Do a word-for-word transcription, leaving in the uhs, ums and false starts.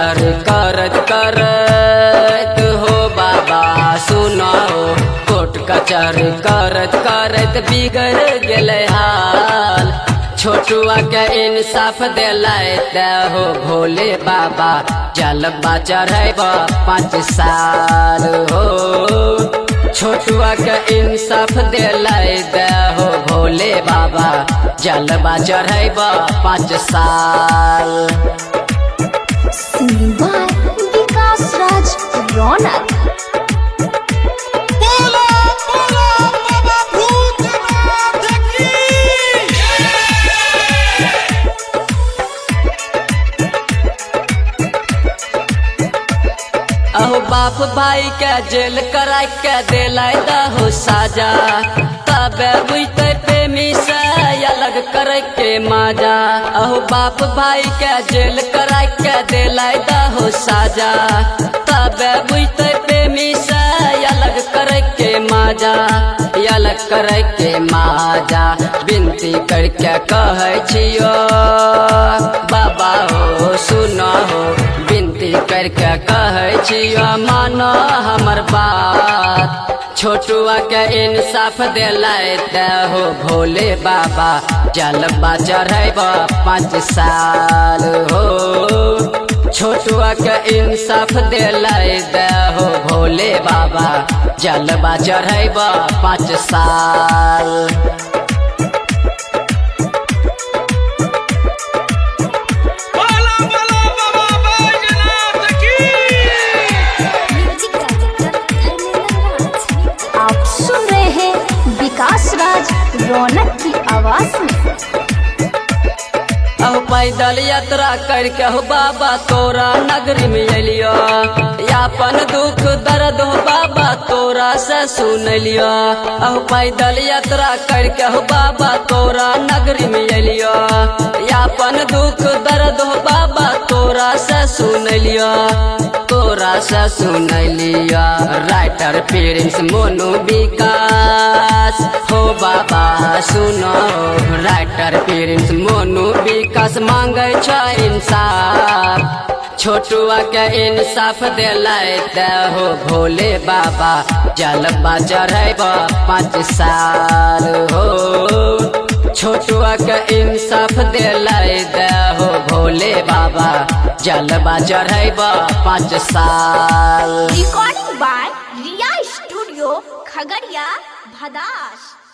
कचहरी करत करत हो बाबा सुनो कोर्ट कचहरी करत करत बिगड़ गेले हाल छोटुआ के इंसाफ दिलाए हो भोले बाबा जलवा चढ़ब पाँच साल हो छोटुआ के इंसाफ दिलाए हो भोले बाबा जलवा चढ़ब पाँच साल। Singing by Vikas Raj Ronak। अहो बाप भाई के जेल करा के दिलाई दहो साजा तबे बुझते प्रेमी से अलग करे के माजा। अहो बाप भाई के जेल करा के दिलाई दहो साजा तबे बुझते प्रेमी से अलग करे के माजा अलग करे के माजा। विनती करके कहे छियो बाबा हो सुनो हो विनती करके कहे छियो मानो हमर बात छोटुआ के इंसाफ दिलाए हो भोले बाबा जलवा चढ़ब पाँच साल हो छोटुआ के इंसाफ दिलाए हो भोले बाबा जलवा चढ़ब पाँच साल। आप सुन रहे हैं विकास राज रौनक की आवाज में। अब पैदल यात्रा करके हो बाबा तोरा नगरी में अलियो यापन दुख दर्द हो बाबा तोरा से सुन लियो। अब पैदल यात्रा करके हो बाबा तोरा नगरी में अलियो यापन दुख दर्द हो बाबा तोरा से सुन लियो तोरा से सुन लिया। राइटर प्रिंस मोनू विकास हो बाबा सुनो राइटर प्रिंस मोनू विकास मांगे छ इंसाफ छोटुआ के इंसाफ दिलाए हो भोले बाबा जलवा चढ़ब पाँच साल हो छोटुआ के इंसाफ दिलाए हो भोले बाबा जलवा चढ़ब पाँच साल। Recording by Riya studio Khagaria Bhadas.